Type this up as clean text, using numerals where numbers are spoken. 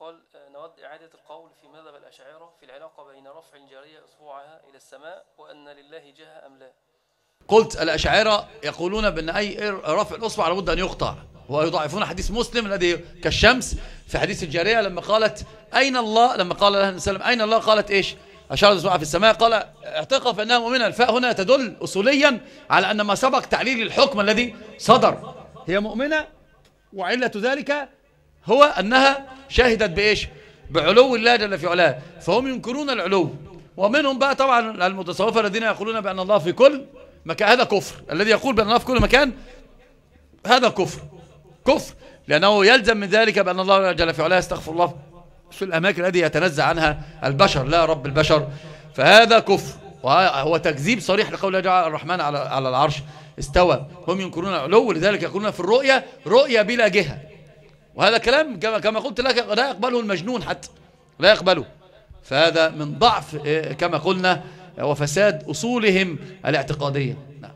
قال نود إعادة القول في مذهب الأشاعرة في العلاقة بين رفع الجارية أصبعها إلى السماء وأن لله جهة أم لا. قلت الأشاعرة يقولون بأن أي رفع الأصبع لابد أن يقطع، ويضعفون حديث مسلم الذي كالشمس في حديث الجارية لما قالت أين الله، لما قال لها النبي أين الله قالت إيش؟ أشارت أصبعها في السماء، قال اعتقها فإنها مؤمنة. الفاء هنا تدل أصوليا على أن ما سبق تعليل الحكم الذي صدر، هي مؤمنة، وعلة ذلك هو أنها شهدت بإيش؟ بعلو الله جل في علاه، فهم ينكرون العلو. ومنهم بقى طبعا المتصوفة الذين يقولون بأن الله في كل مكان، هذا كفر. الذي يقول بأن الله في كل مكان هذا كفر، كفر، لأنه يلزم من ذلك بأن الله جل في علاه يستغفر الله في الأماكن التي يتنزع عنها البشر لا رب البشر، فهذا كفر، وهو تكذيب صريح لقول الله الرحمن على العرش استوى. هم ينكرون العلو، ولذلك يقولون في الرؤية رؤية بلا جهة، وهذا كلام كما قلت لك لا يقبله المجنون حتى، لا يقبله. فهذا من ضعف كما قلنا وفساد أصولهم الاعتقادية. نعم.